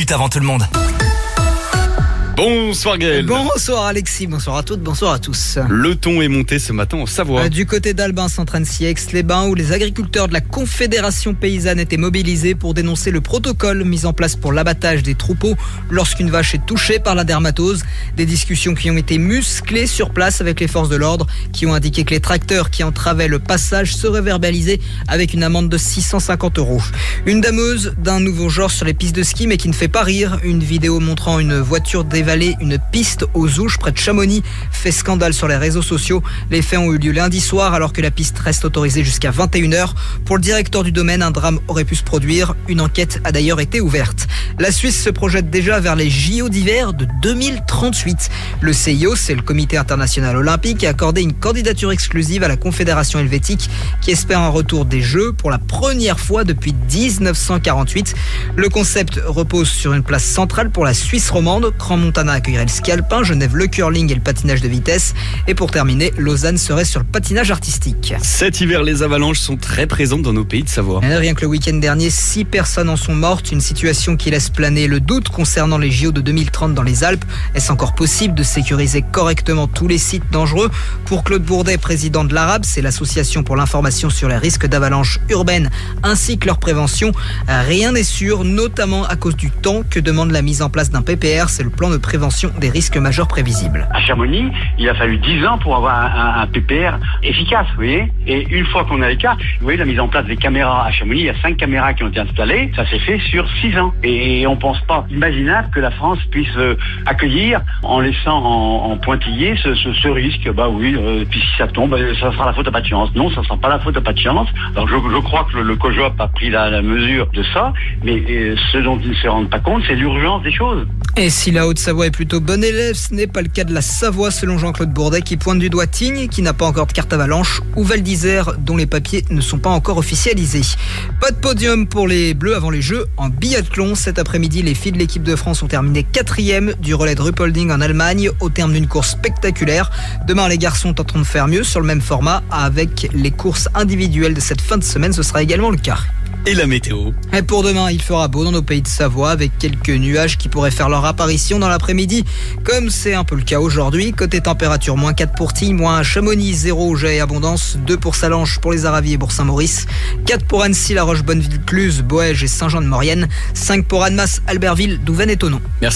minutes avant tout le monde. Bonsoir Gaël. Bonsoir Alexis, bonsoir à toutes, bonsoir à tous. Le ton est monté ce matin en Savoie. Du côté d'Albin, Saint-Annecy, Aix-les-Bains, où les agriculteurs de la Confédération paysanne étaient mobilisés pour dénoncer le protocole mis en place pour l'abattage des troupeaux lorsqu'une vache est touchée par la dermatose. Des discussions qui ont été musclées sur place avec les forces de l'ordre, qui ont indiqué que les tracteurs qui entravaient le passage seraient verbalisés avec une amende de 650 €. Une dameuse d'un nouveau genre sur les pistes de ski, mais qui ne fait pas rire. Une vidéo montrant une voiture dévalée une piste aux Ouches près de Chamonix fait scandale sur les réseaux sociaux. Les faits ont eu lieu lundi soir alors que la piste reste autorisée jusqu'à 21h. Pour le directeur du domaine, un drame aurait pu se produire. Une enquête a d'ailleurs été ouverte. La Suisse se projette déjà vers les JO d'hiver de 2038. Le CIO, c'est le Comité international olympique, a accordé une candidature exclusive à la Confédération helvétique qui espère un retour des Jeux pour la première fois depuis 1948. Le concept repose sur une place centrale pour la Suisse romande. Crans-Montana accueillerait le ski alpin, Genève le curling et le patinage de vitesse. Et pour terminer, Lausanne serait sur le patinage artistique. Cet hiver, les avalanches sont très présentes dans nos pays de Savoie. Rien que le week-end dernier, 6 personnes en sont mortes. Une situation qui laisse planer le doute concernant les JO de 2030 dans les Alpes. Est-ce encore possible de sécuriser correctement tous les sites dangereux ? Pour Claude Bourdet, président de l'Arabe, c'est l'association pour l'information sur les risques d'avalanches urbaines ainsi que leur prévention. Rien n'est sûr, notamment à cause du temps que demande la mise en place d'un PPR. C'est le plan de prévention des risques majeurs prévisibles. À Chamonix, il a fallu 10 ans pour avoir un PPR efficace, vous voyez. Et une fois qu'on a les cas, vous voyez la mise en place des caméras à Chamonix, il y a 5 caméras qui ont été installées, ça s'est fait sur 6 ans. Et on pense pas imaginable que la France puisse accueillir en laissant en pointillé ce risque. Bah oui, puis si ça tombe, ça sera la faute à pas de chance. Non, ça sera pas la faute à pas de chance. Alors je crois que le COJOP a pris la mesure de ça, mais ce dont ils ne se rendent pas compte, c'est l'urgence des choses. Et si la Haute-Savoie est plutôt bonne élève, ce n'est pas le cas de la Savoie selon Jean-Claude Bourdet qui pointe du doigt Tignes, qui n'a pas encore de carte avalanche, ou Val d'Isère dont les papiers ne sont pas encore officialisés. Pas de podium pour les Bleus avant les Jeux en biathlon. Cet après-midi, les filles de l'équipe de France ont terminé 4e du relais de Ruppolding en Allemagne au terme d'une course spectaculaire. Demain, les garçons tenteront de faire mieux sur le même format avec les courses individuelles de cette fin de semaine. Ce sera également le cas. Et la météo ? Et pour demain, il fera beau dans nos pays de Savoie avec quelques nuages qui pourraient faire leur apparition dans l'après-midi, comme c'est un peu le cas aujourd'hui. Côté température, -4 pour Tignes, -1 Chamonix, 0 Jet et Abondance, 2 pour Salanches, pour les Aravis et Bourg-Saint-Maurice, 4 pour Annecy, La Roche-Bonneville, Cluse, Boëge et Saint-Jean-de-Maurienne, 5 pour Annemasse, Albertville, Douvaine et Thonon. Merci.